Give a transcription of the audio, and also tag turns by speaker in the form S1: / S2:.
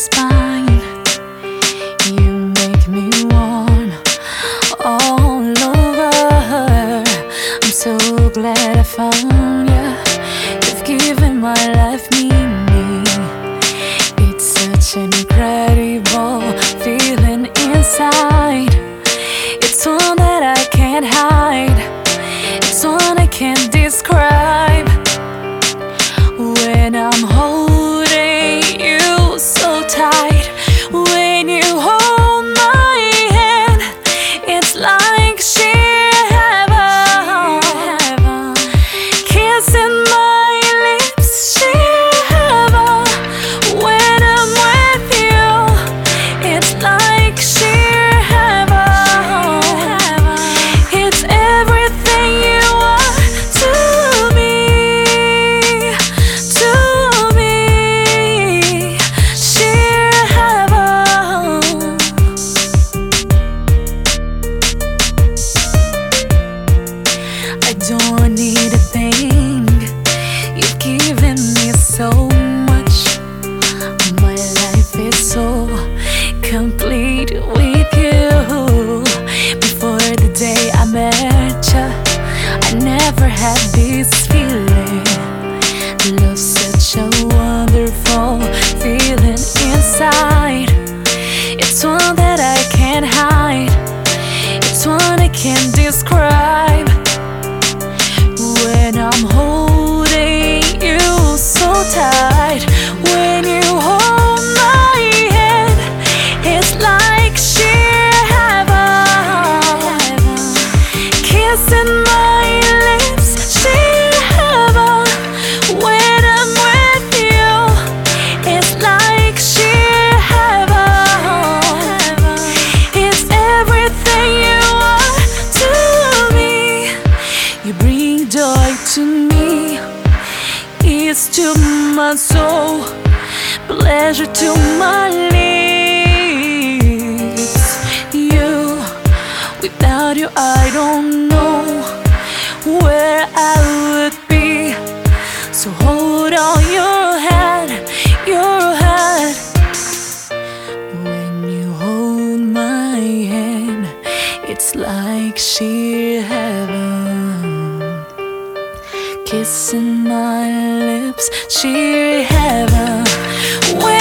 S1: spine. You make me warm all over. I'm so glad I found you. You've given my life meaning. It's such an incredible feeling inside. It's one that I can't hide. It's one I can't describe. When I'm holding you so tight, when you hold my hand, it's like sheer heaven. Kissing my lips, sheer heaven. When I'm with you, it's like sheer heaven. It's everything you are to me, sheer heaven. I don't need a thing. You've given me so much. My life is so complete with you. Before the day I met you, I never had this feeling. Love's such a wonderful feeling inside. It's one that I can't hide. It's one I can't describe. When I'm holding you so tight, when you hold my hand, it's like sheer heaven. Kissing my lips, sheer heaven. When I'm with you, it's like sheer heaven. It's everything you are to me. You bring joy to me, it's to my soul, pleasure to my lips. You, without you I don't know where I would be. So hold on your hand, your hand. When you hold my hand, it's like sheer heaven. Kissing my lips, sheer heaven.